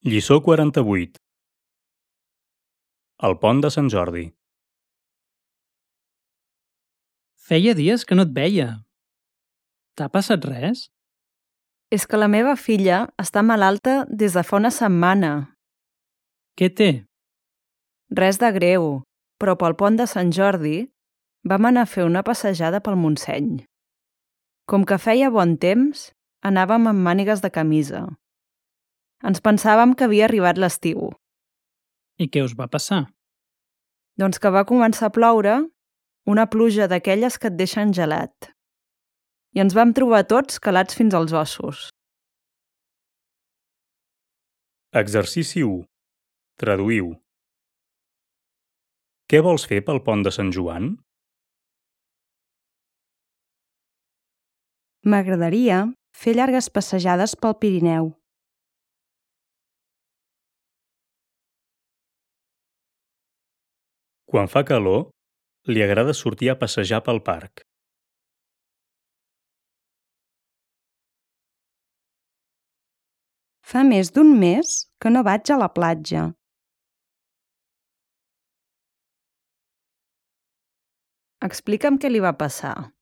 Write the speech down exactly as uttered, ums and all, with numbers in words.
Lliçó quaranta-vuit. El pont de Sant Jordi. Feia dies que no et veia. T'ha passat res? És que la meva filla està malalta des de fa una setmana. Què té? Res de greu, però pel pont de Sant Jordi vam anar a fer una passejada pel Montseny. Com que feia bon temps, anàvem amb mànigues de camisa. Ens pensàvem que havia arribat l'estiu. I què us va passar? Doncs que va començar a ploure, una pluja d'aquelles que et deixen gelat. I ens vam trobar tots calats fins als ossos. Exercici u. Traduïu. Què vols fer pel pont de Sant Joan? M'agradaria fer llargues passejades pel Pirineu. Quan fa calor, li agrada sortir a passejar pel parc. Fa més d'un mes que no vaig a la platja. Explica'm què li va passar.